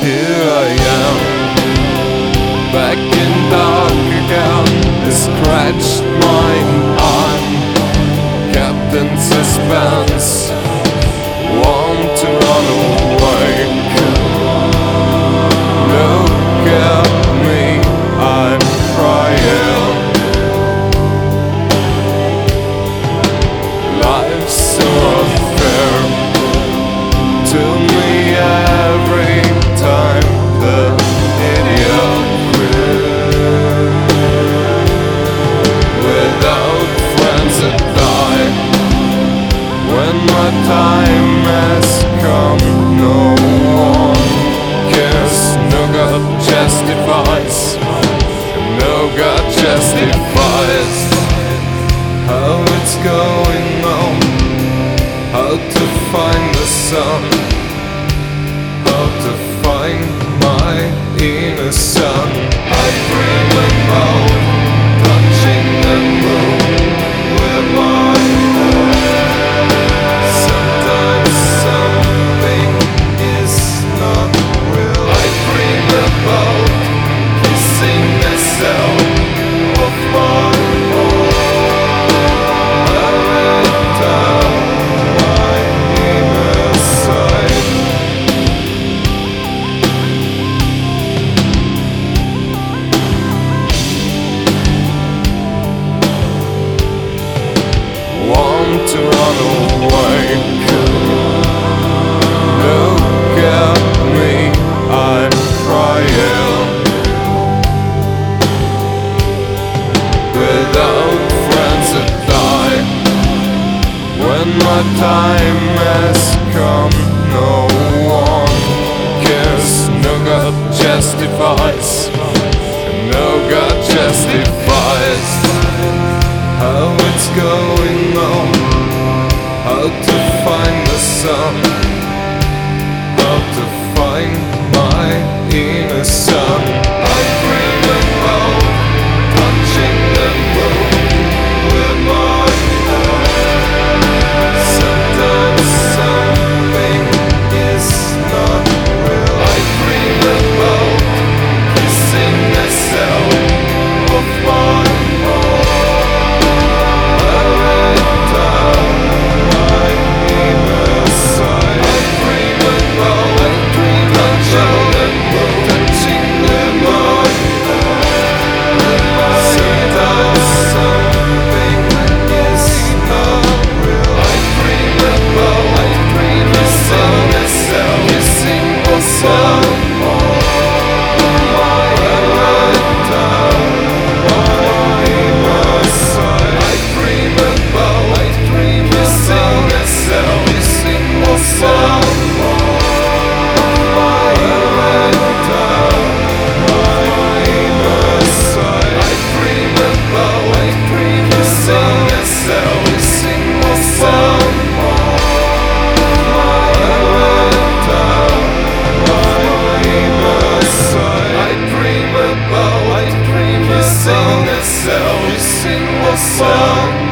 Here I am, back in dark again. I scratched my arm, kept in suspense, want to run away. Look at me, I'm crying. Life's so unfair to me every time the idiot quit. Without friends that die, when my time has come, no one cares. No God justifies, no God justifies how it's going on, how to find the sun, how to find my inner sun. I dream about touching the moon with my hand. Sometimes something is not real. I dream about kissing the cell of my heart. I went down my inner side. Want to run away. Look at me, I'm crying. Without friends that die, when my time has come, no one cares. No God justifies, no God justifies how it's going on, how to find the sun, how to find my inner sun. I dream about touching the moon with my hand. Sometimes something is not real. I dream about kissing the cell of my heart. I went down my inner side. I dream about touching the moon, touching the moon. Sometimes something is not real. I dream about kissing the cell, kissing the cell. I went down my inner side. I dream about kissing the cell, kissing the cell. I went down my inner side. I dream about kissing the cell, kissing the cell. I went down my inner side. I dream about kissing the cell, kissing the cell.